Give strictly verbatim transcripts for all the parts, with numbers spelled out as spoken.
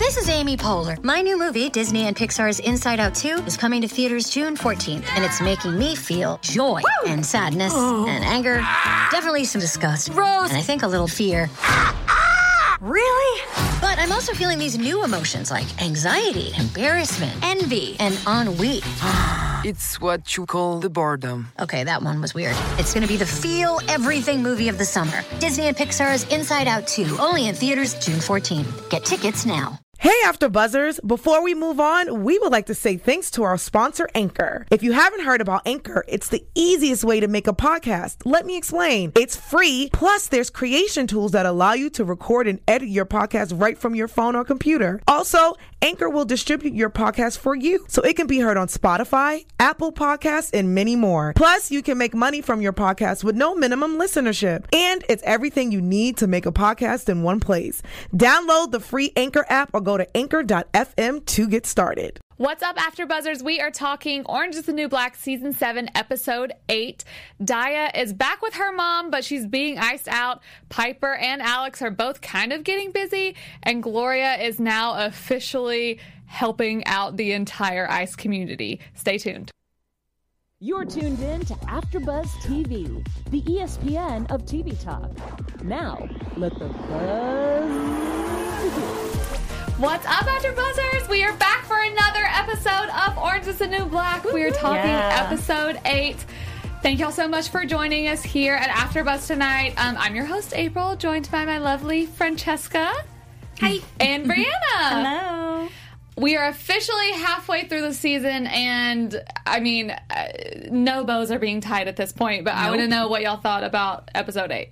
This is Amy Poehler. My new movie, Disney and Pixar's Inside Out two, is coming to theaters June fourteenth, and it's making me feel joy Woo! and sadness oh. and anger, definitely some disgust, Rose, and I think a little fear. Really? But I'm also feeling these new emotions like anxiety, embarrassment, envy, and ennui. It's what you call the boredom. Okay, that one was weird. It's going to be the feel everything movie of the summer. Disney and Pixar's Inside Out two, only in theaters June fourteenth. Get tickets now. Hey, After Buzzers! Before we move on, we would like to say thanks to our sponsor, Anchor. If you haven't heard about Anchor, it's the easiest way to make a podcast. Let me explain. It's free, plus there's creation tools that allow you to record and edit your podcast right from your phone or computer. Also, Anchor will distribute your podcast for you, so it can be heard on Spotify, Apple Podcasts, and many more. Plus, you can make money from your podcast with no minimum listenership. And it's everything you need to make a podcast in one place. Download the free Anchor app or go to anchor dot f m to get started. What's up, After Buzzers? We are talking Orange is the New Black Season seven, Episode eight. Daya is back with her mom, but she's being iced out. Piper and Alex are both kind of getting busy, and Gloria is now officially helping out the entire ICE community. Stay tuned. You're tuned in to AfterBuzz T V, the E S P N of T V talk. Now, let the buzz begin. What's up, After Buzzers? We are back for another episode of Orange is the New Black. We are talking yeah. episode eight. Thank y'all so much for joining us here at AfterBuzz tonight. Um, I'm your host, April, joined by my lovely Francesca. Hi. And Brianna. Hello. We are officially halfway through the season, and I mean, uh, no bows are being tied at this point, but nope. I want to know what y'all thought about episode eight.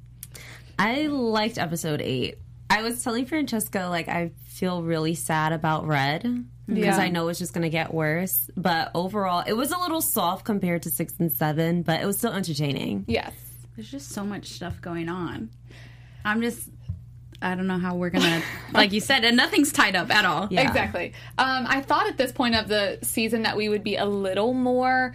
I liked episode eight. I was telling Francesca, like, I feel really sad about Red because yeah. I know it's just going to get worse. But overall, it was a little soft compared to six and seven, but it was still entertaining. Yes. There's just so much stuff going on. I'm just, I don't know how we're going to, like you said, and nothing's tied up at all. Yeah. Exactly. Um, I thought at this point of the season that we would be a little more,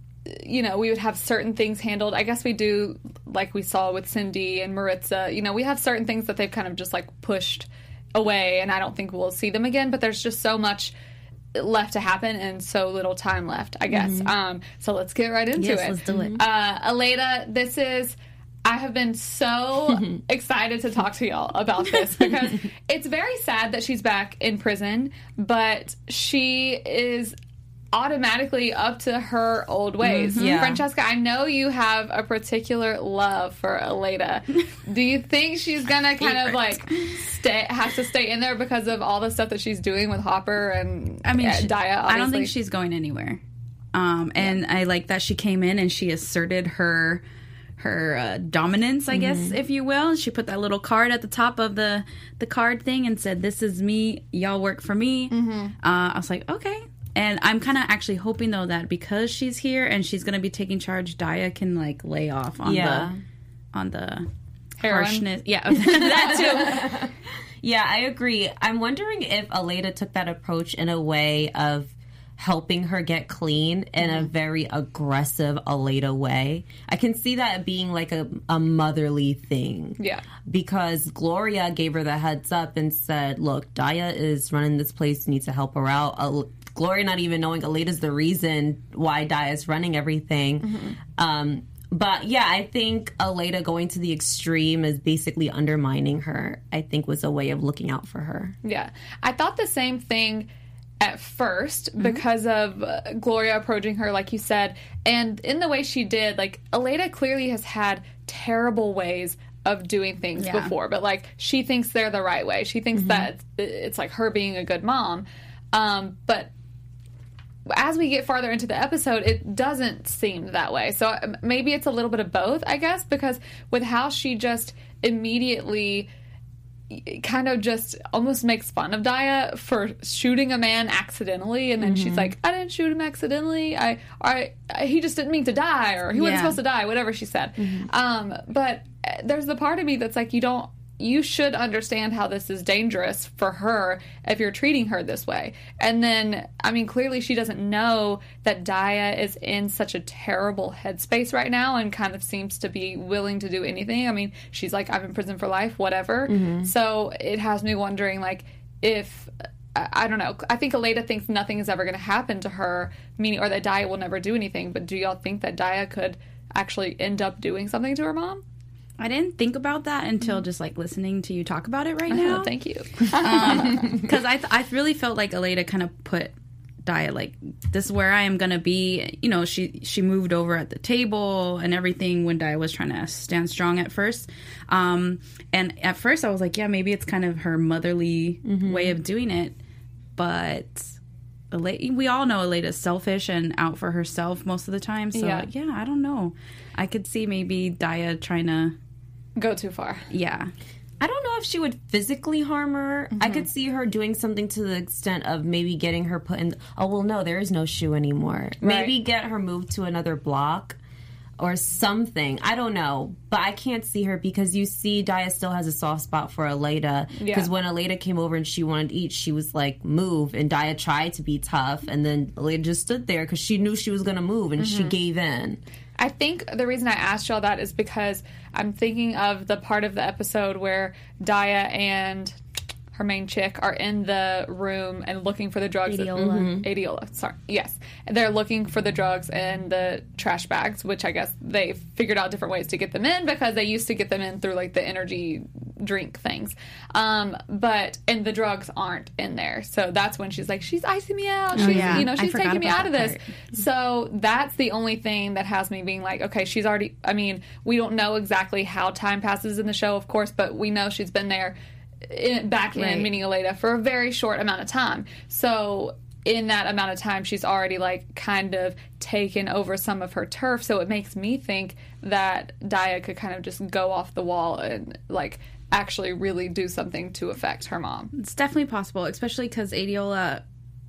you know, we would have certain things handled. I guess we do, like we saw with Cindy and Maritza. You know, we have certain things that they've kind of just, like, pushed away, and I don't think we'll see them again. But there's just so much left to happen and so little time left, I guess. Mm-hmm. Um, so let's get right into yes, it. let's do it. Uh, Aleda, this is... I have been so excited to talk to y'all about this because it's very sad that she's back in prison, but she is automatically up to her old ways. Mm-hmm. Yeah. Francesca, I know you have a particular love for Aleda. Do you think she's gonna kind of like stay, have to stay in there because of all the stuff that she's doing with Hopper and I mean, uh, she, Daya? Obviously? I don't think she's going anywhere. Um, and yeah. I like that she came in and she asserted her her uh, dominance, I guess, mm-hmm. if you will. She put that little card at the top of the the card thing and said, "This is me. Y'all work for me." Mm-hmm. Uh, I was like, okay. And I'm kind of actually hoping, though, that because she's here and she's going to be taking charge, Daya can, like, lay off on yeah. the on the Heroin. harshness. Yeah, that too. Yeah, I agree. I'm wondering if Aleda took that approach in a way of helping her get clean in mm-hmm. a very aggressive Aleda way. I can see that being like a, a motherly thing. Yeah. Because Gloria gave her the heads up and said, look, Daya is running this place, you need to help her out. Uh, Gloria not even knowing Aleda's the reason why Daya is running everything. Mm-hmm. Um, but yeah, I think Aleda going to the extreme is basically undermining her, I think was a way of looking out for her. Yeah. I thought the same thing at first mm-hmm. because of uh, Gloria approaching her, like you said, and in the way she did, like, Aleda clearly has had terrible ways of doing things yeah. before, but, like, she thinks they're the right way. She thinks mm-hmm. that it's, it's, like, her being a good mom. Um, but as we get farther into the episode, it doesn't seem that way. So maybe it's a little bit of both, I guess, because with how she just immediately kind of just almost makes fun of Daya for shooting a man accidentally, and then mm-hmm. she's like, I didn't shoot him accidentally, I, I, I he just didn't mean to die, or he wasn't yeah. supposed to die, whatever she said. Mm-hmm. Um, but there's the part of me that's like, you don't, you should understand how this is dangerous for her if you're treating her this way. And then, I mean, clearly she doesn't know that Daya is in such a terrible headspace right now and kind of seems to be willing to do anything. I mean, she's like, I'm in prison for life, whatever. Mm-hmm. So it has me wondering, like, if I, I don't know. I think Aleida thinks nothing is ever going to happen to her, meaning or that Daya will never do anything. But do y'all think that Daya could actually end up doing something to her mom? I didn't think about that until just like listening to you talk about it right now. Oh, thank you. Because um, I th- I really felt like Aleida kind of put Daya like, this is where I am gonna be. You know, she she moved over at the table and everything when Daya was trying to stand strong at first. Um, and at first I was like, yeah, maybe it's kind of her motherly mm-hmm. way of doing it. But Aleida, we all know Aleida's selfish and out for herself most of the time. So yeah, yeah I don't know. I could see maybe Daya trying to go too far. Yeah. I don't know if she would physically harm her. Mm-hmm. I could see her doing something to the extent of maybe getting her put in, oh, well, no, there is no shoe anymore. Right. Maybe get her moved to another block or something. I don't know. But I can't see her because you see Daya still has a soft spot for Aleida. Because yeah. when Aleida came over and she wanted to eat, she was like, move. And Daya tried to be tough. And then Aleida just stood there because she knew she was going to move and mm-hmm. she gave in. I think the reason I asked y'all that is because I'm thinking of the part of the episode where Daya and her main chick are in the room and looking for the drugs. Adiola. Mm-hmm. Adiola, sorry. Yes. They're looking for the drugs in the trash bags, which I guess they figured out different ways to get them in because they used to get them in through like the energy drink things. Um, but, and the drugs aren't in there. So that's when she's like, she's icing me out. She's, oh, yeah. you know, she's taking me out of this. Part. So that's the only thing that has me being like, okay, she's already, I mean, we don't know exactly how time passes in the show, of course, but we know she's been there in, back in, right. meaning Aleida, for a very short amount of time. So in that amount of time, she's already like kind of taken over some of her turf. So it makes me think that Daya could kind of just go off the wall and like actually really do something to affect her mom. It's definitely possible, especially because Adiola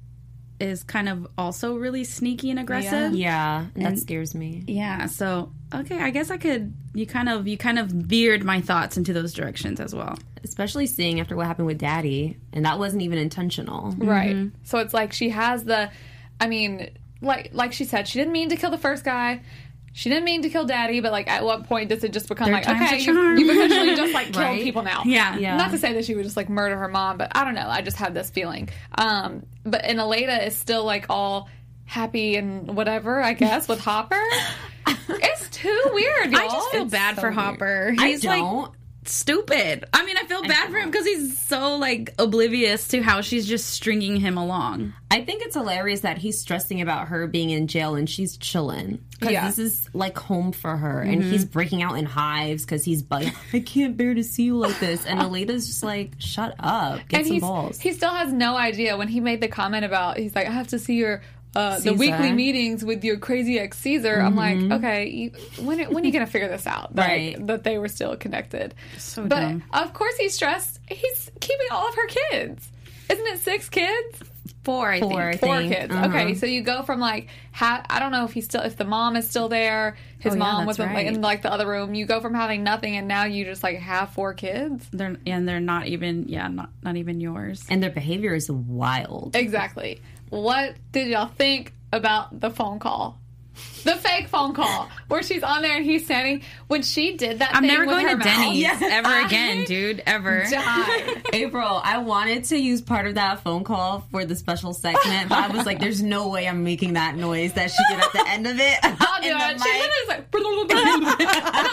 is kind of also really sneaky and aggressive. Yeah, yeah, that and, scares me. Yeah, so okay, I guess I could. You kind of you kind of veered my thoughts into those directions as well. Especially seeing after what happened with Daddy, and that wasn't even intentional, right? Mm-hmm. So it's like she has the, I mean, like like she said, she didn't mean to kill the first guy. She didn't mean to kill Daddy, but like, at what point does it just become Third like, okay, you, you've essentially just like killed right? people now? Yeah. yeah. Not to say that she would just like murder her mom, but I don't know. I just had this feeling. Um, but and Aleida is still like all happy and whatever, I guess, with Hopper. It's too weird, y'all. I just feel it's bad so for weird. Hopper. He's I don't. like stupid. I mean, I feel bad for him because he's so like oblivious to how she's just stringing him along. I think it's hilarious that he's stressing about her being in jail and she's chilling. Because Yeah. this is like home for her. And he's breaking out in hives because he's like, I can't bear to see you like this. And Aleida's just like, shut up. Get And some he's, balls. he still has no idea when he made the comment about, he's like, I have to see your uh, the Caesar. weekly meetings with your crazy ex Caesar. I'm like, okay, you, when when are you going to figure this out? That, Right. that they were still connected. So but dumb. of course he's stressed. He's keeping all of her kids. Isn't it six kids? Four, I Four, think. Four thing. kids. Uh-huh. Okay, so you go from like, ha- I don't know if he's still, if the mom is still there. His Oh, yeah, mom that's was in, like, right. in like the other room. You go from having nothing, and now you just like have four kids. They're and they're not even yeah, not not even yours. And their behavior is wild. Exactly. What did y'all think about the phone call? The fake phone call where she's on there and he's standing. When she did that, I'm thing never with going her to mouth, Denny's yes, ever I again, dude. Ever. died. April, I wanted to use part of that phone call for the special segment, but I was like, there's no way I'm making that noise that she did at the end of it. I'll do in the it. She mic. literally is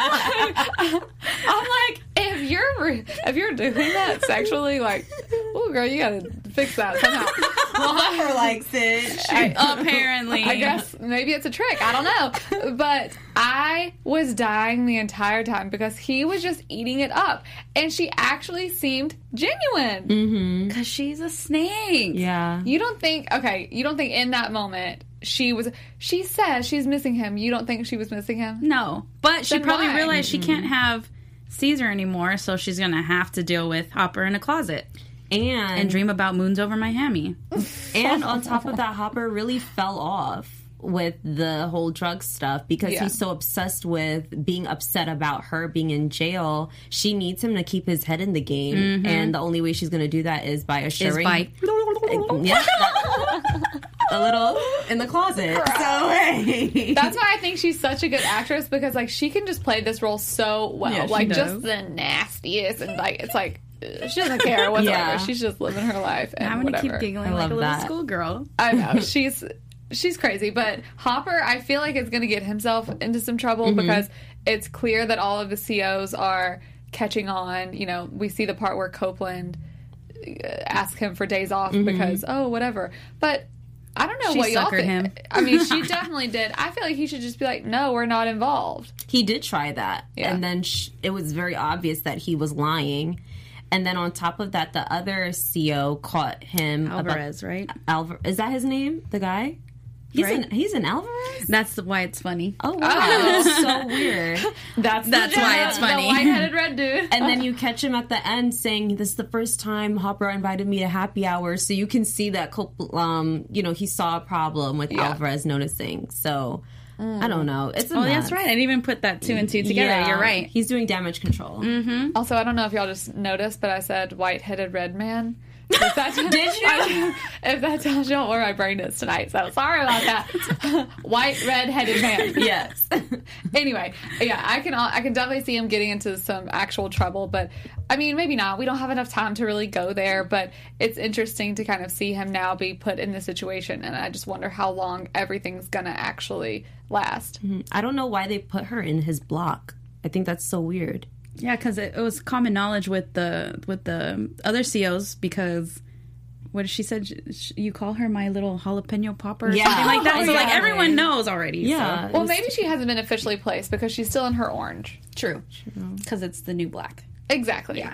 like. I'm like, if you're if you're doing that sexually, like, oh girl, you gotta fix that somehow. Well, Hopper likes it. Apparently. I guess maybe it's a trick. I don't know. But I was dying the entire time because he was just eating it up. And she actually seemed genuine. Because she's a snake. Yeah. You don't think, okay, you don't think in that moment she was, she says she's missing him. You don't think she was missing him? No. But she Then probably why? realized she can't have Caesar anymore, so she's going to have to deal with Hopper in a closet. And, And dream about moons over Miami. and on top of that, Hopper really fell off with the whole drug stuff because Yeah. he's so obsessed with being upset about her being in jail. She needs him to keep his head in the game, Mm-hmm. and the only way she's going to do that is by Is assuring by yeah, that- a little in the closet. So hey, That's why I think she's such a good actress because, like, she can just play this role so well. Yeah, she like, does. just the nastiest and, like, it's like, she doesn't care whatsoever. Yeah. She's just living her life and I'm gonna whatever. keep giggling I like love a little that. schoolgirl. I know she's she's crazy, but Hopper, I feel like is going to get himself into some trouble Mm-hmm. because it's clear that all of the C Os are catching on. You know, we see the part where Copeland uh, asks him for days off Mm-hmm. because oh whatever, but. I don't know She what y'all suckered think. him. I mean, she definitely did. I feel like he should just be like, "No, we're not involved." He did try that, Yeah. and then sh- it was very obvious that he was lying. And then on top of that, the other C O caught him. Alvarez, right? Alvar- is that his name? The guy? He's Right. an he's an Alvarez. That's why it's funny. Oh wow, that's so weird. That's That's the, why it's funny. The white-headed red dude. And then you catch him at the end saying, "This is the first time Hopper invited me to happy hour." So you can see that, Cop- um, you know, he saw a problem with Yeah. Alvarez noticing. So I don't know. It's a Oh, mess. that's right. I didn't even put that two and two together. Yeah. You're right. He's doing damage control. Also, I don't know if y'all just noticed, but I said white-headed red man. If that, Did you? If that tells y'all where my brain is tonight, so sorry about that. White, red-headed man. Yes. Anyway, yeah, I can I can definitely see him getting into some actual trouble, but I mean, maybe not. We don't have enough time to really go there, but it's interesting to kind of see him now be put in this situation, and I just wonder how long everything's gonna actually last. I don't know why they put her in his block. I think that's so weird. Yeah, because it, it was common knowledge with the with the other C Os because what she said, sh- you call her my little jalapeno popper or Yeah. something like that. So like Exactly. everyone knows already. Yeah. so. Well, maybe she hasn't been officially placed because she's still in her orange. True. Because it's the new black. Exactly. Yeah.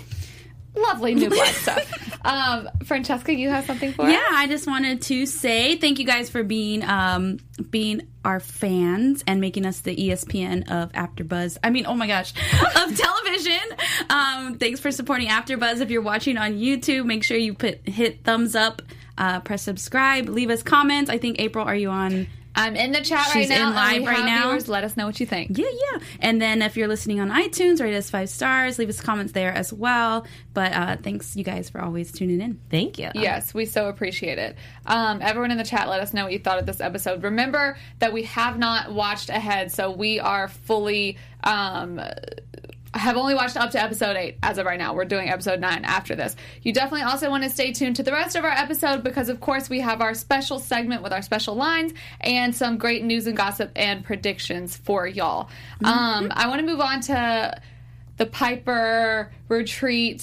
Lovely new black stuff. Um, Francesca, you have something for us? Yeah, I just wanted to say thank you guys for being um being our fans and making us the E S P N of AfterBuzz. I mean, oh my gosh, of television. Um, thanks for supporting AfterBuzz. If you're watching on YouTube, make sure you put hit thumbs up, uh, press subscribe, leave us comments. I think April, are you on? I'm in the chat right She's now. in live and we right have now. Viewers, let us know what you think. Yeah, yeah. And then if you're listening on iTunes, rate us five stars. Leave us comments there as well. But uh, thanks, you guys, for always tuning in. Thank you. Yes, we so appreciate it. Um, everyone in the chat, let us know what you thought of this episode. Remember that we have not watched ahead, so we are fully. Um, have only watched up to episode eight as of right now. We're doing episode nine after this. You definitely also want to stay tuned to the rest of our episode because, of course, we have our special segment with our special lines and some great news and gossip and predictions for y'all. Mm-hmm. Um, I want to move on to the Piper retreat,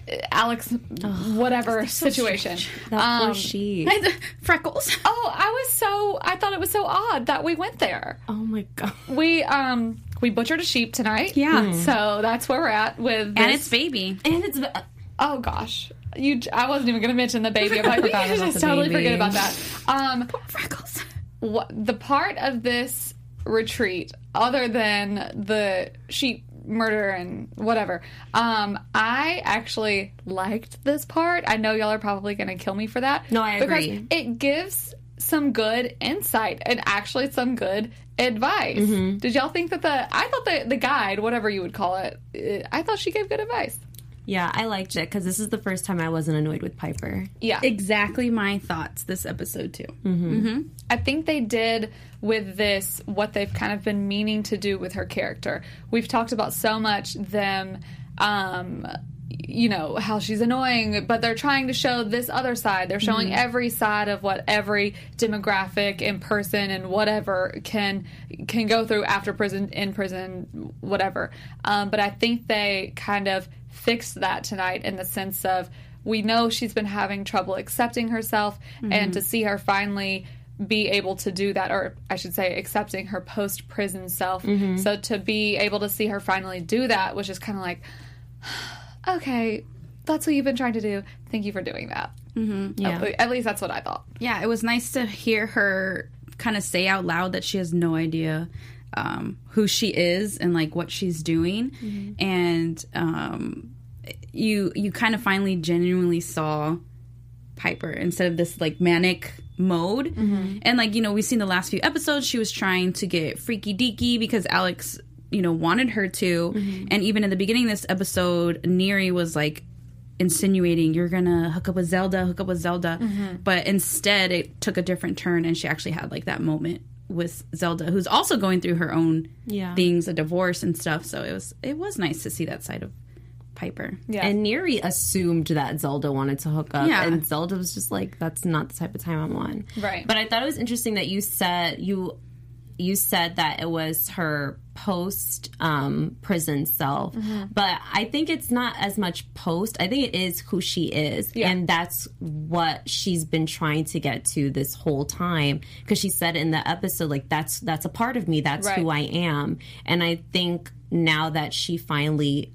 Alex, whatever situation. That Um, poor she. Freckles. Oh, I was so, I thought it was so odd that we went there. Oh my god. We, um, we butchered a sheep tonight. Yeah. So that's where we're at with this. And it's baby. And it's Oh gosh, you! I wasn't even going to mention the baby. I'm like, we forgot should about just the totally baby. forget about that. Um, Freckles. what the part of this retreat, other than the sheep murder and whatever, um, I actually liked this part. I know y'all are probably going to kill me for that. No, I agree. Because it gives some good insight and actually some good advice. Mm-hmm. Did y'all think that the? I thought the the guide, whatever you would call it, it I thought she gave good advice. Yeah, I liked it because this is the first time I wasn't annoyed with Piper. Yeah. Exactly my thoughts this episode, too. I think they did with this what they've kind of been meaning to do with her character. We've talked about so much them, um, you know, how she's annoying, but they're trying to show this other side. They're showing every side of what every demographic and person and whatever can can go through after prison, in prison, whatever. Um, but I think they kind of fixed that tonight in the sense of we know she's been having trouble accepting herself, and to see her finally be able to do that, or I should say accepting her post-prison self. So to be able to see her finally do that was just kind of like, okay, that's what you've been trying to do. Thank you for doing that. Mm-hmm. Yeah. At, at least that's what I thought. Yeah, it was nice to hear her kind of say out loud that she has no idea um, who she is and like what she's doing, mm-hmm. and um, you you kind of finally genuinely saw Piper instead of this like manic mode, mm-hmm. and like you know we've seen the last few episodes she was trying to get freaky deaky because Alex you know wanted her to, mm-hmm. and even in the beginning of this episode Neri was like insinuating you're gonna hook up with Zelda hook up with Zelda mm-hmm. but instead it took a different turn and she actually had like that moment with Zelda, who's also going through her own yeah. things, a divorce and stuff. So it was it was nice to see that side of Piper. Yeah. And Neri assumed that Zelda wanted to hook up, Yeah. and Zelda was just like, "That's not the type of time I'm on." Right. But I thought it was interesting that you said you you said that it was her post um, prison self, Mm-hmm. but I think it's not as much post. I think it is who she is, Yeah. and that's what she's been trying to get to this whole time. Because she said in the episode, like, "That's that's a part of me. That's Right. who I am." And I think now that she finally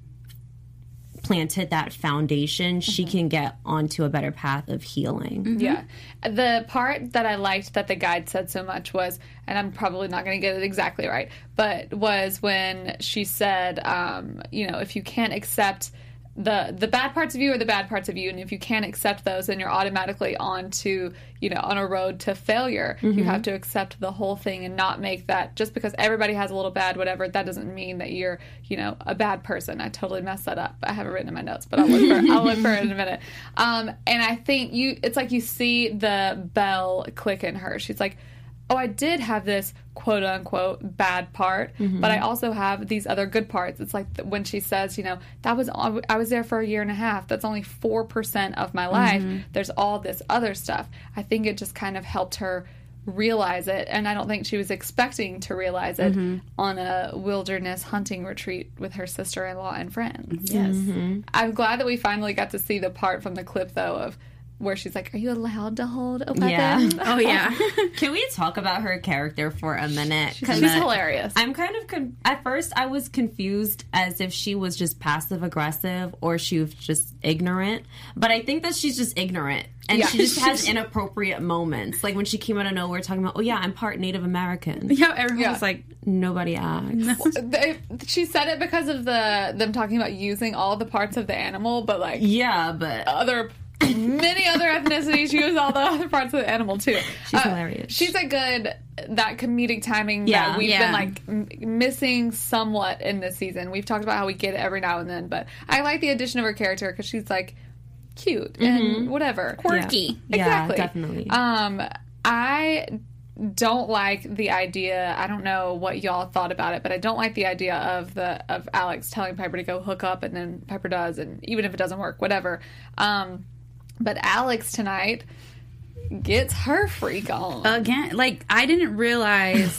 planted that foundation, she can get onto a better path of healing. Yeah. The part that I liked that the guide said so much was, and I'm probably not going to get it exactly right, but was when she said, um, you know, if you can't accept the the bad parts of you are the bad parts of you, and if you can't accept those, then you're automatically on to, you know, on a road to failure. You have to accept the whole thing and not make that, just because everybody has a little bad whatever, that doesn't mean that you're, you know, a bad person. I totally messed that up. I have it written in my notes, but I'll look for I'll look for it in a minute. Um, and I think you it's like you see the bell click in her. She's like, oh, I did have this quote unquote bad part, but I also have these other good parts. It's like when she says, you know, that was I was there for a year and a half. That's only four percent of my life. There's all this other stuff. I think it just kind of helped her realize it, and I don't think she was expecting to realize it on a wilderness hunting retreat with her sister-in-law and friends. Yes. I'm glad that we finally got to see the part from the clip, though, of where she's like, are you allowed to hold a weapon? Yeah. Oh, yeah. Can we talk about her character for a minute? She's hilarious. I'm kind of con- at first I was confused as if she was just passive aggressive or she was just ignorant. But I think that she's just ignorant, and Yeah. she just has inappropriate moments, like when she came out of nowhere talking about, "Oh yeah, I'm part Native American." Yeah, everyone Yeah. was like, Nobody asked. They, she said it because of the them talking about using all the parts of the animal, but like Yeah, but other many other ethnicities use all the other parts of the animal too. She's hilarious. She's a good that comedic timing Yeah. that we've Yeah. been like m- missing somewhat in this season. We've talked about how we get it every now and then, but I like the addition of her character because she's like cute and whatever, quirky. Yeah, exactly, definitely. Um, I don't like the idea. I don't know what y'all thought about it, but I don't like the idea of the of Alex telling Piper to go hook up, and then Piper does, and even if it doesn't work, whatever. Um, but Alex tonight gets her freak on. Again, like, I didn't realize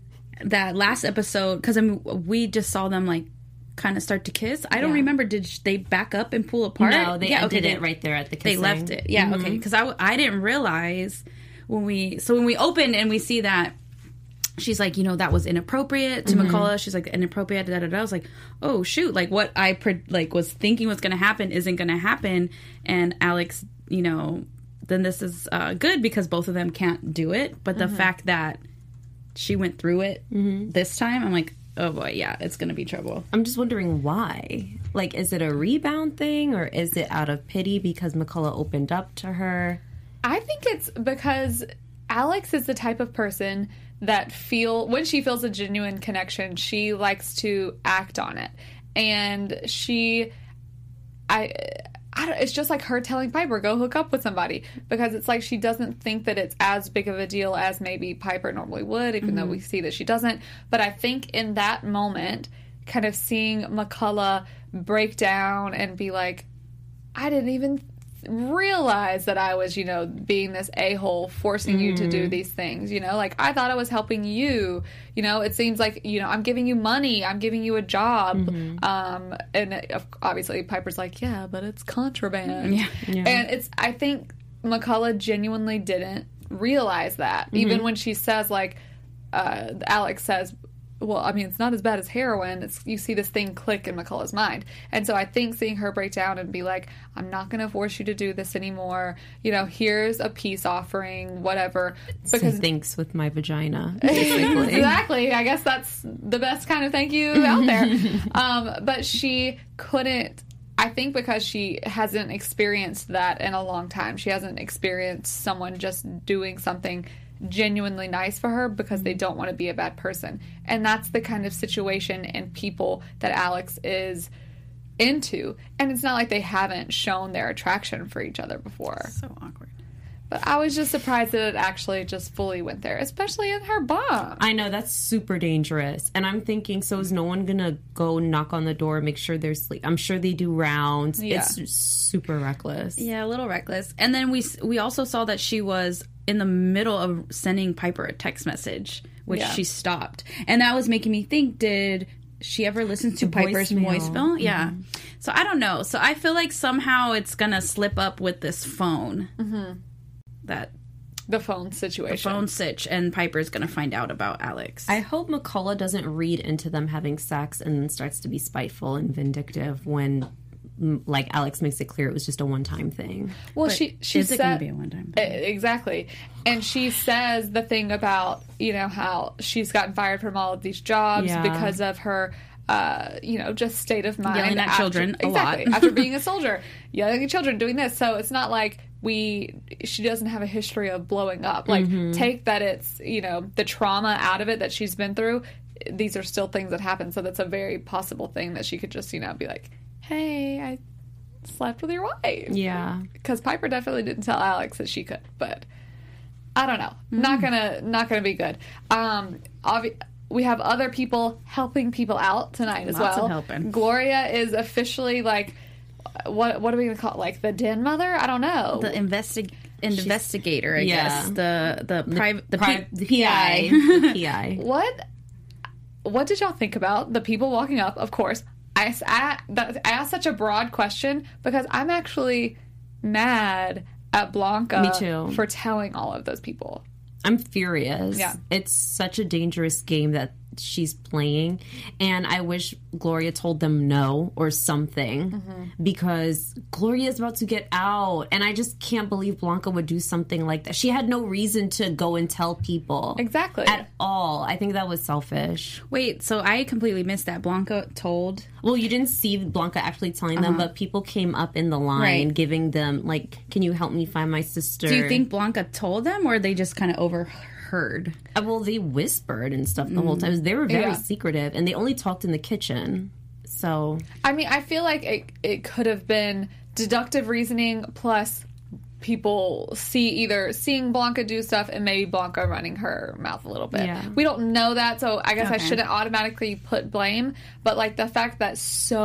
that last episode, because I mean, we just saw them, like, kind of start to kiss. I don't Yeah. remember, did sh- they back up and pull apart? No, they yeah, ended they- it right there at the They kissing. left it. Yeah, okay. Because I, w- I didn't realize when we, so when we opened and we see that, she's like, you know, that was inappropriate to Mm-hmm. McCullough. She's like, inappropriate, da da da. I was like, oh shoot, like what I pre- like was thinking was going to happen isn't going to happen. And Alex, you know, then this is uh, good because both of them can't do it. But the Mm-hmm. fact that she went through it this time, I'm like, oh boy, yeah, it's going to be trouble. I'm just wondering why. Like, is it a rebound thing, or is it out of pity because McCullough opened up to her? I think it's because Alex is the type of person that feel when she feels a genuine connection, she likes to act on it, and she, I. I don't, it's just like her telling Piper, go hook up with somebody, because it's like she doesn't think that it's as big of a deal as maybe Piper normally would, even though we see that she doesn't. But I think in that moment, kind of seeing McCullough break down and be like, I didn't even realize that I was, you know, being this a-hole forcing you to do these things, you know, like I thought I was helping you, you know, it seems like, you know, I'm giving you money, I'm giving you a job, um, and it, obviously Piper's like, yeah, but it's contraband, Yeah. and it's, I think McCullough genuinely didn't realize that, even when she says, like, uh, Alex says, well, I mean, it's not as bad as heroin. It's, you see this thing click in McCullough's mind. And so I think seeing her break down and be like, I'm not going to force you to do this anymore. You know, here's a peace offering, whatever. Because so thanks with my vagina, basically. Exactly. I guess that's the best kind of thank you out there. um, but she couldn't, I think because she hasn't experienced that in a long time. She hasn't experienced someone just doing something genuinely nice for her because they don't want to be a bad person. And that's the kind of situation and people that Alex is into. And it's not like they haven't shown their attraction for each other before. So awkward. But I was just surprised that it actually just fully went there, especially in her bomb. I know, that's super dangerous. And I'm thinking, so is no one going to go knock on the door, make sure they're asleep? I'm sure they do rounds. Yeah. It's super reckless. Yeah, a little reckless. And then we we also saw that she was in the middle of sending Piper a text message, which Yeah. she stopped. And that was making me think, did she ever listen to The Piper's voicemail. voicemail? Mm-hmm. Yeah. So I don't know. So I feel like somehow it's going to slip up with this phone. Mm-hmm. That The phone situation. phone sitch, and Piper's going to find out about Alex. I hope McCullough doesn't read into them having sex and then starts to be spiteful and vindictive when, mm, like, Alex makes it clear it was just a one-time thing. Well, But she she is it said going to be a one-time E- thing? exactly, and she says the thing about, you know, how she's gotten fired from all of these jobs Yeah. because of her. Uh, you know, just state of mind. Yelling at after- children a lot. exactly, after being a soldier, yelling at children, doing this. So it's not like we, she doesn't have a history of blowing up. Like, Mm-hmm. take that it's, you know, the trauma out of it that she's been through. These are still things that happen. So that's a very possible thing that she could just, you know, be like, hey, I slept with your wife. Yeah. Because Piper definitely didn't tell Alex that she could, but I don't know. Not gonna, not gonna be good. Um, obvi- we have other people helping people out tonight as Lots of well. helping. Gloria is officially like, what what are we gonna call it? Like the den mother? I don't know. The investi- investigator, I Yeah. guess. The the private the, Pri- P- the P I. The P I. what what did y'all think about the people walking up? Of course, I, s- I- that- I asked such a broad question because I'm actually mad at Blanca Me too. for telling all of those people. I'm furious. Yeah. It's such a dangerous game that she's playing, and I wish Gloria told them no or something, Mm-hmm. because Gloria is about to get out, and I just can't believe Blanca would do something like that. She had no reason to go and tell people Exactly. at all. I think that was selfish. Wait, so I completely missed that. Blanca told. Well, you didn't see Blanca actually telling them, but people came up in the line Right. giving them, like, can you help me find my sister? Do you think Blanca told them, or they just kind of overheard? Uh, well, they whispered and stuff the whole time. They were very Yeah. secretive, and they only talked in the kitchen. So, I mean, I feel like it, it could have been deductive reasoning plus people see either seeing Blanca do stuff and maybe Blanca running her mouth a little bit. Yeah. We don't know that, so I guess I Okay. shouldn't automatically put blame. But like the fact that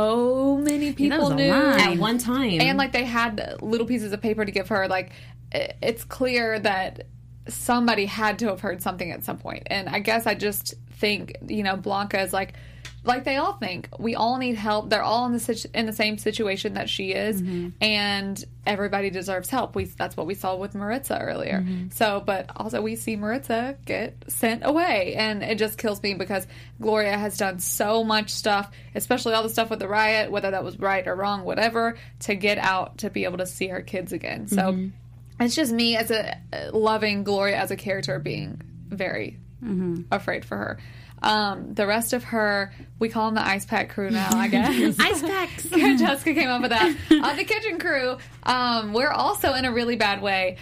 so many people was a knew, lot. at one time. and like they had little pieces of paper to give her, like i- it's clear that somebody had to have heard something at some point. And I guess I just think, you know, Blanca is like, like they all think we all need help. They're all in the situ- in the same situation that she is, and everybody deserves help. We that's what we saw with Maritza earlier. So, but also we see Maritza get sent away, and it just kills me because Gloria has done so much stuff, especially all the stuff with the riot, whether that was right or wrong, whatever, to get out to be able to see her kids again. So. It's just me as a loving Gloria as a character being very afraid for her. Um, the rest of her, we call them the Ice Pack crew now, I guess. Ice packs. Jessica came up with that. On the kitchen crew, um, we're also in a really bad way.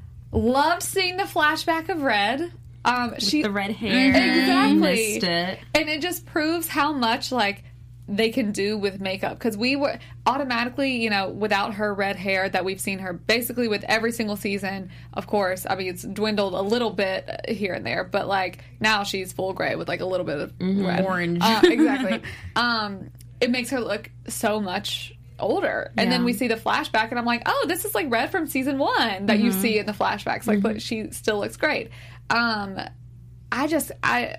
Loved seeing the flashback of Red. Um, she the red hair. Exactly. Missed it. And it just proves how much, like, they can do with makeup, because we were automatically, you know, without her red hair that we've seen her basically with every single season. Of course, I mean, it's dwindled a little bit here and there, but like now she's full gray with like a little bit of red. Orange. Uh, exactly. um, it makes her look so much older, and then Yeah. we see the flashback, and I'm like, oh, this is like Red from season one that you see in the flashbacks. Like, look, she still looks great. Um, I just, I.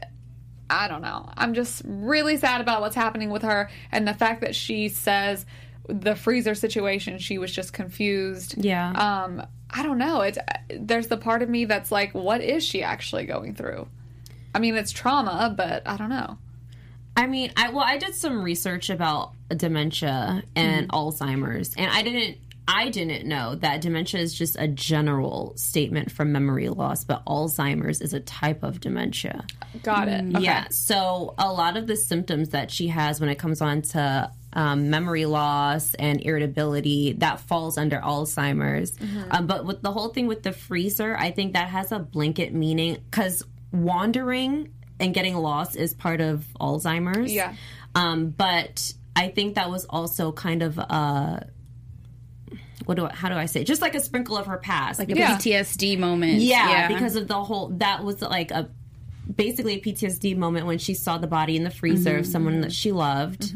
I don't know. I'm just really sad about what's happening with her, and the fact that she says the freezer situation, she was just confused. Yeah. Um, I don't know. It's there's the part of me that's like, what is she actually going through? I mean, it's trauma, but I don't know. I mean, I well, I did some research about dementia and Alzheimer's, and I didn't. I didn't know that dementia is just a general statement from memory loss, but Alzheimer's is a type of dementia. Got it. Okay. Yeah. So a lot of the symptoms that she has when it comes on to um, memory loss and irritability, that falls under Alzheimer's. Um, but with the whole thing with the freezer, I think that has a blanket meaning, because wandering and getting lost is part of Alzheimer's. Yeah. Um, but I think that was also kind of a... what do I, how do I say it? Just like a sprinkle of her past. Like a Yeah. P T S D moment. yeah, yeah, because of the whole, that was like a, basically a P T S D moment when she saw the body in the freezer Mm-hmm. of someone that she loved.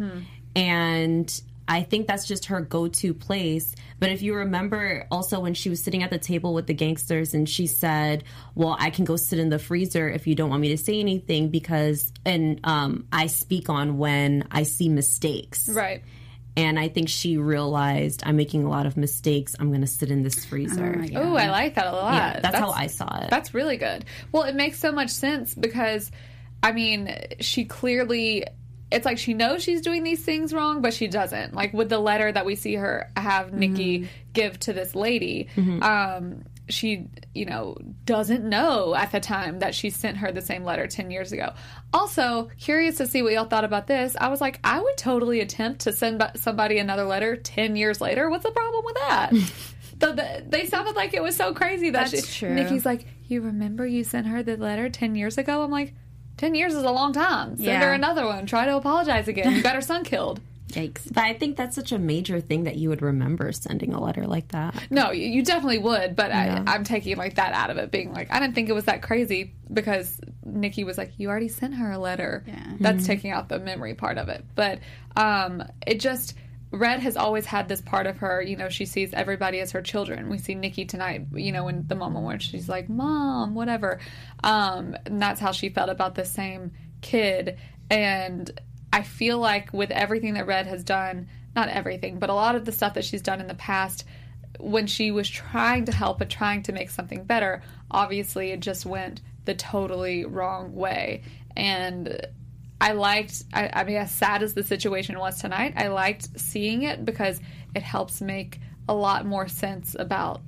And I think that's just her go-to place. But if you remember also when she was sitting at the table with the gangsters and she said, well, I can go sit in the freezer if you don't want me to say anything because, and um, I speak on when I see mistakes. Right. And I think she realized I'm making a lot of mistakes. I'm going to sit in this freezer. yeah. Oh, I like that a lot. Yeah, that's, how I saw it. That's really good. Well, it makes so much sense because, I mean, she clearly, it's like she knows she's doing these things wrong, but she doesn't. Like with the letter that we see her have Nikki give to this lady, um, she, you know, doesn't know at the time that she sent her the same letter ten years ago. Also, curious to see what y'all thought about this. I was like, I would totally attempt to send somebody another letter ten years later. What's the problem with that? the, the, they sounded like it was so crazy that That's she, true. Nikki's like, you remember you sent her the letter ten years ago? I'm like, ten years is a long time. Send Yeah. her another one. Try to apologize again. You got her son killed. Yikes. But I think that's such a major thing that you would remember sending a letter like that. No, you, you definitely would, but I, I'm taking like that out of it, being like, I didn't think it was that crazy because Nikki was like, you already sent her a letter. Yeah. That's taking out the memory part of it. But um, it just, Red has always had this part of her, you know, she sees everybody as her children. We see Nikki tonight, you know, in the moment where she's like, Mom, whatever. Um, and that's how she felt about the same kid. And I feel like with everything that Red has done, not everything, but a lot of the stuff that she's done in the past, when she was trying to help and trying to make something better, obviously it just went the totally wrong way. And I liked, I, I mean, as sad as the situation was tonight, I liked seeing it because it helps make a lot more sense about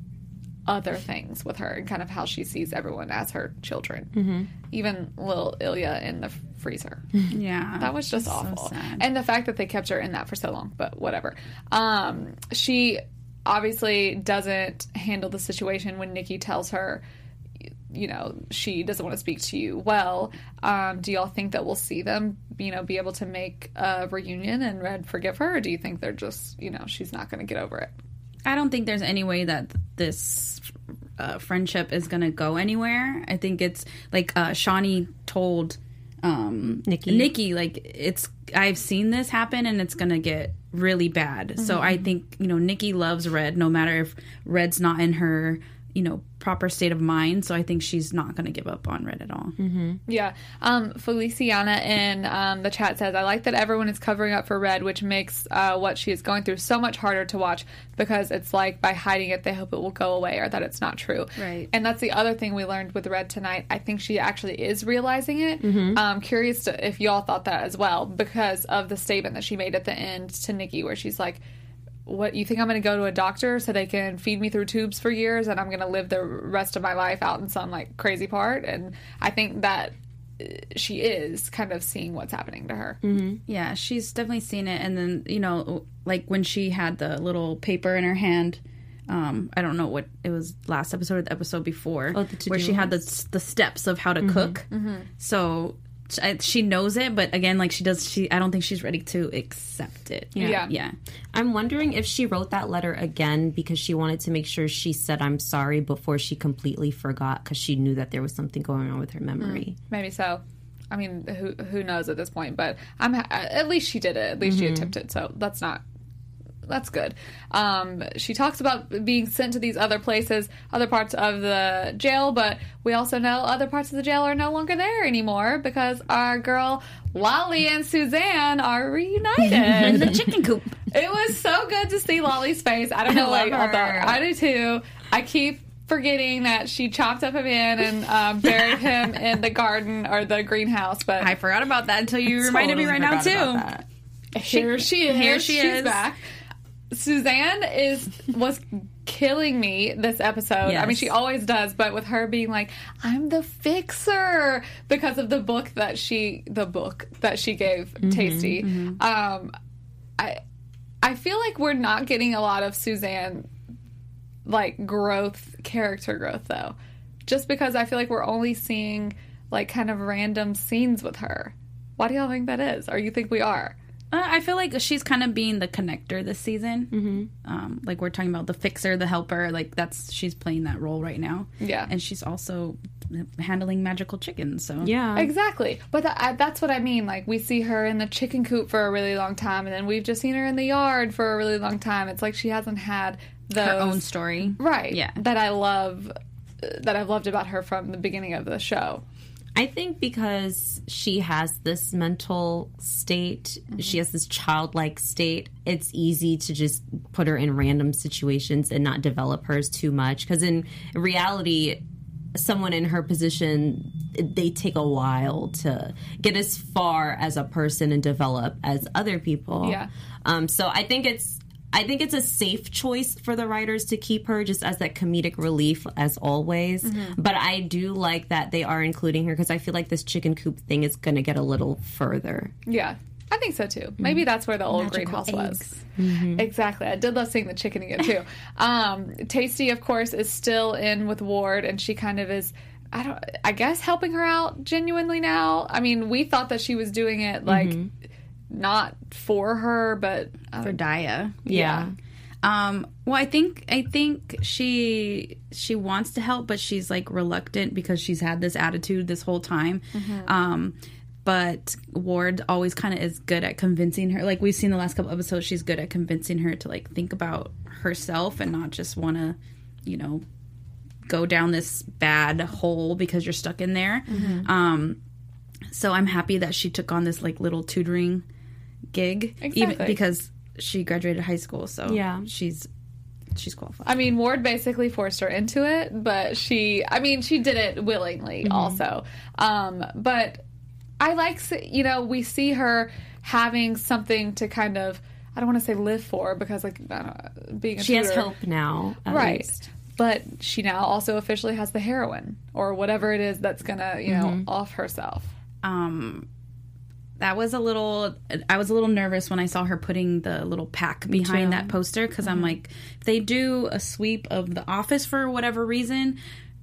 other things with her and kind of how she sees everyone as her children. Mm-hmm. Even little Ilya in the freezer. Yeah. That was just That's so awful. sad. And the fact that they kept her in that for so long, but whatever. Um, she obviously doesn't handle the situation when Nikki tells her, you know, she doesn't want to speak to you well. Um, do y'all think that we'll see them, you know, be able to make a reunion and Red forgive her? Or do you think they're just, you know, she's not going to get over it? I don't think there's any way that this uh, friendship is going to go anywhere. I think it's like uh, Shawnee told um, Nikki. Nikki, like, it's, I've seen this happen and it's going to get really bad. Mm-hmm. So I think, you know, Nikki loves Red no matter if Red's not in her, you know, proper state of mind. So I think she's not going to give up on Red at all. Mm-hmm. Yeah. Um, Feliciana in um, the chat says, I like that everyone is covering up for Red, which makes uh, what she is going through so much harder to watch because it's like by hiding it, they hope it will go away or that it's not true. Right. And that's the other thing we learned with Red tonight. I think she actually is realizing it. Mm-hmm. Um, curious to, if y'all thought that as well because of the statement that she made at the end to Nikki where she's like, what, you think I'm going to go to a doctor so they can feed me through tubes for years and I'm going to live the rest of my life out in some like crazy part? And I think that she is kind of seeing what's happening to her. Mm-hmm. Yeah, she's definitely seen it. And then, you know, like when she had the little paper in her hand, um, I don't know what it was last episode or the episode before, Oh, the to-do where she had the list. the steps of how to Mm-hmm. cook. Mm-hmm. So I, she knows it, but again, like she does, she I don't think she's ready to accept it. Yeah. Yeah. yeah. I'm wondering if she wrote that letter again because she wanted to make sure she said I'm sorry before she completely forgot because she knew that there was something going on with her memory. Maybe so. I mean, who who knows at this point? But I'm ha- at least she did it. At least she attempted. So that's not. That's good. Um, she talks about being sent to these other places, other parts of the jail, but we also know other parts of the jail are no longer there anymore because our girl Lolly and Suzanne are reunited. The chicken coop. It was so good to see Lolly's face. I don't know I what love y'all thought. her. I do too. I keep forgetting that she chopped up a man and um, buried him in the garden or the greenhouse. But I forgot about that until you reminded me Totally right now forgot about too. that. here she is. Here she She's is. back. Suzanne is was killing me this episode. I mean, Yes. she always does, but with her being like, "I'm the fixer" because of the book that she, the book that she gave Tasty. Um, I, I feel like we're not getting a lot of Suzanne like growth, character growth though, just because I feel like we're only seeing like kind of random scenes with her. Why do y'all think that is? Or you think we are? Uh, I feel like she's kind of being the connector this season. Mm-hmm. Um, like we're talking about the fixer, the helper. Like that's she's playing that role right now. Yeah, and she's also handling magical chickens. So yeah, exactly. But th- I, that's what I mean. Like we see her in the chicken coop for a really long time, and then we've just seen her in the yard for a really long time. It's like she hasn't had those, her own story, right? Yeah, that I love, that I've loved about her from the beginning of the show. I think because she has this mental state, mm-hmm. she has this childlike state, it's easy to just put her in random situations and not develop hers too much. Because in reality, someone in her position, they take a while to get as far as a person and develop as other people. Yeah. Um, so I think it's I think it's a safe choice for the writers to keep her just as that comedic relief as always. Mm-hmm. But I do like that they are including her because I feel like this chicken coop thing is going to get a little further. Yeah, I think so too. Maybe mm-hmm. that's where the old Magical greenhouse was. Mm-hmm. Exactly. I did love seeing the chicken again too. um, Tasty, of course, is still in with Ward, and she kind of is. I don't. I guess helping her out genuinely now. I mean, we thought that she was doing it like. Mm-hmm. Not for her, but uh, for Daya. Yeah. Um, well, I think I think she she wants to help, but she's like reluctant because she's had this attitude this whole time. Mm-hmm. Um, but Ward always kind of is good at convincing her. Like we've seen the last couple episodes, she's good at convincing her to like think about herself and not just want to, you know, go down this bad hole because you're stuck in there. Mm-hmm. Um, so I'm happy that she took on this like little tutoring gig, exactly. even because she graduated high school, so yeah, she's she's qualified. I mean, Ward basically forced her into it, but she, I mean, she did it willingly, mm-hmm. also. Um, but I like, you know, we see her having something to kind of, I don't want to say live for because, like, I don't know, being a she tutor, has hope now, at right? least. But she now also officially has the heroin or whatever it is that's gonna, you know, mm-hmm. off herself. Um. That was a little, I was a little nervous when I saw her putting the little pack behind that poster because mm-hmm. I'm like, if they do a sweep of the office for whatever reason,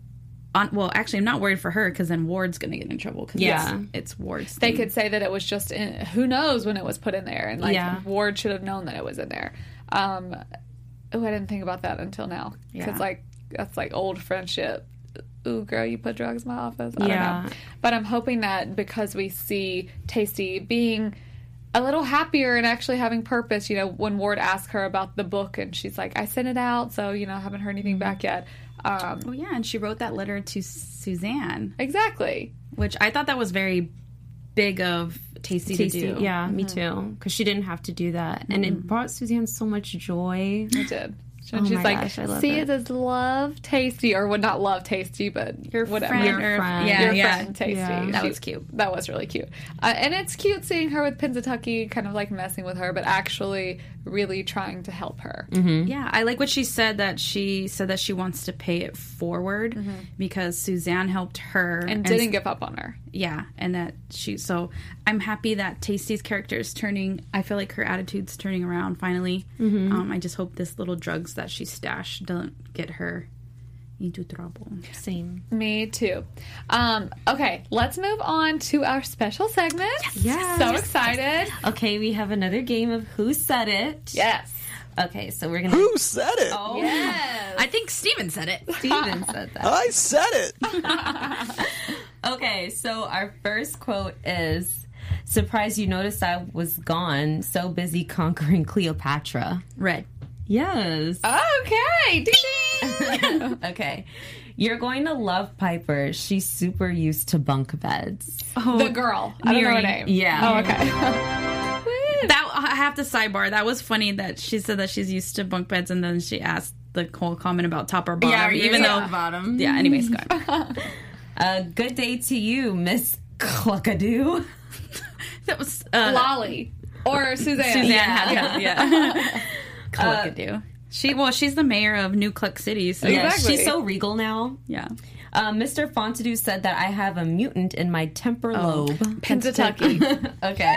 on, well, actually, I'm not worried for her because then Ward's going to get in trouble because yeah. it's, it's Ward's They thing. could say that it was just, in, who knows when it was put in there, and like yeah. Ward should have known that it was in there. Um, oh, I didn't think about that until now because Yeah. like that's like old friendship. Ooh, girl, you put drugs in my office. I yeah. don't know. But I'm hoping that because we see Tasty being a little happier and actually having purpose, you know, when Ward asked her about the book and she's like, I sent it out, so, you know, I haven't heard anything mm-hmm. back yet. Um, oh, yeah, and she wrote that letter to Suzanne. Exactly. Which I thought that was very big of Tasty, Tasty to do. Yeah, mm-hmm. me too. Because she didn't have to do that. Mm-hmm. And it brought Suzanne so much joy. It did. And oh she's my like, gosh, I love see it. it as love Tasty, or would not love Tasty, but your whatever. friend, your or, friend. yeah, your yeah. friend Tasty. Yeah. That She- was cute. That was really cute. Uh, and it's cute seeing her with Pennsatucky kind of like messing with her, but actually really trying to help her. Mm-hmm. Yeah, I like what she said, that she said that she wants to pay it forward mm-hmm. because Suzanne helped her. And, and didn't give up on her. Yeah, and that she, so I'm happy that Tasty's character is turning, I feel like her attitude's turning around finally. Mm-hmm. Um, I just hope this little drugs that she stashed don't get her into trouble. Same. Me too. Um, okay, let's move on to our special segment. Yes. So excited. Okay, we have another game of Who Said It? Yes. Okay, so we're gonna. Who said it? Oh, Yes. I think Steven said it. Steven said that. I said it. Okay, so our first quote is, "Surprised you noticed I was gone, so busy conquering Cleopatra." Red. Yes. Okay. Ding-ding. Okay. "You're going to love Piper. She's super used to bunk beds." Oh, The girl. I don't know her Miri. name. Yeah. Oh, okay. That, I have to sidebar. That was funny that she said that she's used to bunk beds, and then she asked the whole comment about top or bottom. Yeah, even yeah. though bottom. Yeah. Anyways, go ahead. Uh, good day to you, Miss Cluckadoo. That was uh, Lolly. Or Suzanne. Suzanne Yeah. had yeah. Cluckadoo. She well, she's the mayor of New Cluck City, so Yeah, Exactly. she's so regal now. yeah. Uh, Mister Fontadou said that I have a mutant in my temper lobe. Pennsatucky. Okay.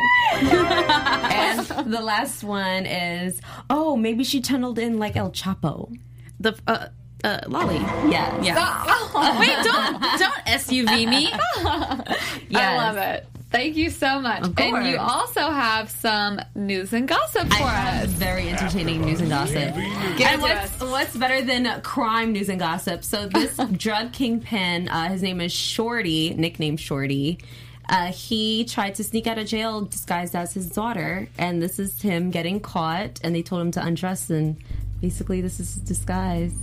And the last one is, oh, maybe she tunneled in like El Chapo. The uh, uh, Lolly. Yes. Yeah. Wait, don't don't S U V me. I Yes. love it. Thank you so much. Of And you course. also have some news and gossip for I have us. very entertaining news and gossip. Give And it to what's, us. what's better than crime news and gossip? So this drug kingpin, uh, his name is Shorty, nicknamed Shorty. Uh, he tried to sneak out of jail disguised as his daughter, and this is him getting caught. And they told him to undress, and basically this is his disguise.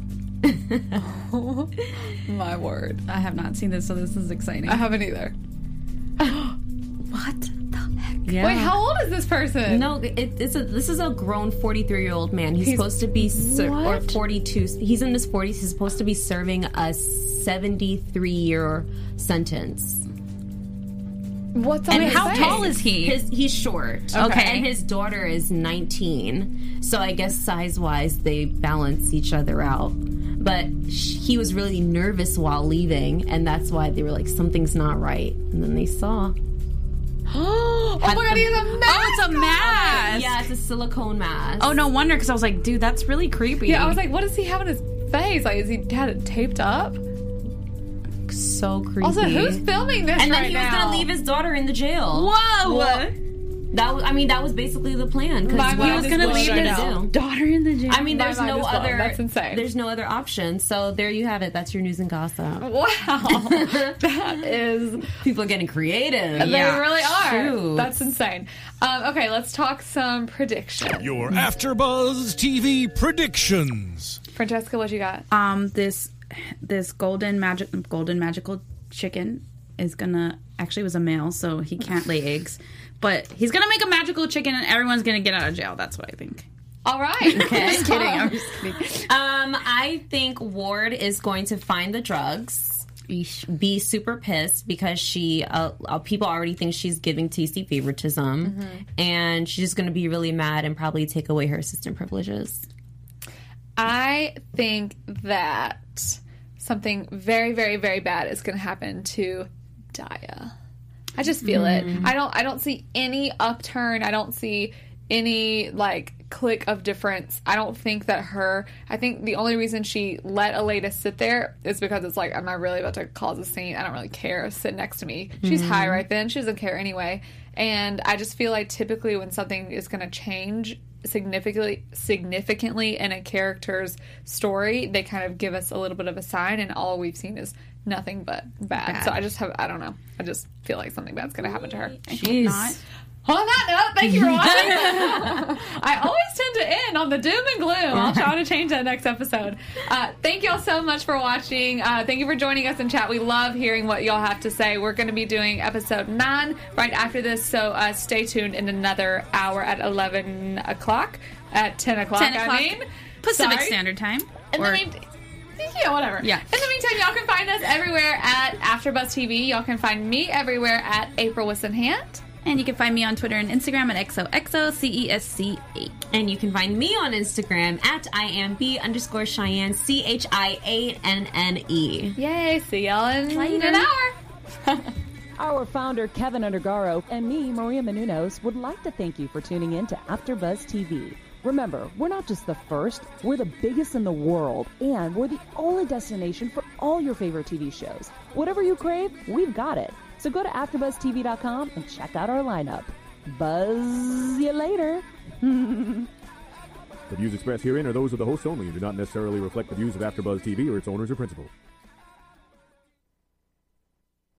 My word. I have not seen this, so this is exciting. I haven't either. What the heck? Yeah. Wait, how old is this person? No, it, it's a. This is a grown forty-three-year-old man. He's, supposed to be ser- or forty-two. He's in his forties. He's supposed to be serving a seventy-three-year sentence. What's And on how his tall face? is he? His, he's short. Okay. And his daughter is nineteen. So I guess size-wise, they balance each other out. But sh- he was really nervous while leaving, and that's why they were like, something's not right. And then they saw. Oh my god, he has a mask! Oh, it's a mask. Yeah, it's a silicone mask. Oh, no wonder, because I was like, dude, that's really creepy. Yeah, I was like, what does he have on his face? Like, is he had it taped up? So creepy. Also, who's filming this And then right he was now? gonna leave his daughter in the jail. whoa! Well, that was, I mean, that was basically the plan. My Because he mind was is gonna blown leave right his now. Daughter in the jail. I mean, My there's mind no is blown. other. That's insane. There's no other option. So there you have it. That's your news and gossip. Wow. That is... People are getting creative. They really are. Shoot. That's insane. Um, okay, let's talk some predictions. Your AfterBuzz T V predictions. Francesca, what you got? um, this this golden magic golden magical chicken is gonna actually it was a male, so he can't lay eggs, but he's gonna make a magical chicken, and everyone's gonna get out of jail. That's what I think. All right. Okay. Just kidding. I'm just kidding. Um, I think Ward is going to find the drugs, be super pissed because she, uh, uh, people already think she's giving T C favoritism, Mm-hmm. and she's just going to be really mad and probably take away her assistant privileges. I think that something very, very, very bad is going to happen to Daya. I just feel it. I don't. I don't see any upturn. I don't see any like click of difference. I don't think that her. I think the only reason she let Aleda sit there is because it's like, am I really about to cause a scene? I don't really care. Sit next to me. She's high right then. She doesn't care anyway. And I just feel like typically when something is going to change significantly significantly in a character's story, they kind of give us a little bit of a sign, and all we've seen is nothing but bad. Bad. So I just have I don't know. I just feel like something bad's going to happen to her. Jeez. Not. On that note, thank you for watching. I always tend to end on the doom and gloom. I'll try to change that next episode. Uh, thank y'all so much for watching. Uh, thank you for joining us in chat. We love hearing what y'all have to say. We're going to be doing episode nine right after this, so uh, stay tuned in another hour at eleven o'clock. At ten o'clock, ten o'clock I mean. Pacific Sorry. Standard Time. In the Or- mean- yeah, whatever. Yeah. In the meantime, y'all can find us everywhere at AfterBuzz T V. Y'all can find me everywhere at April Wissenhant. And you can find me on Twitter and Instagram at X O X O C E S C eight. And you can find me on Instagram at I am B underscore Cheyenne, C H I A N N E. Yay! See y'all in an hour. Our founder, Kevin Undergaro, and me, Maria Menounos, would like to thank you for tuning in to AfterBuzz T V. Remember, we're not just the first, we're the biggest in the world, and we're the only destination for all your favorite T V shows. Whatever you crave, we've got it. So go to after buzz T V dot com and check out our lineup. Buzz you later. The views expressed herein are those of the hosts only and do not necessarily reflect the views of AfterBuzz T V or its owners or principals.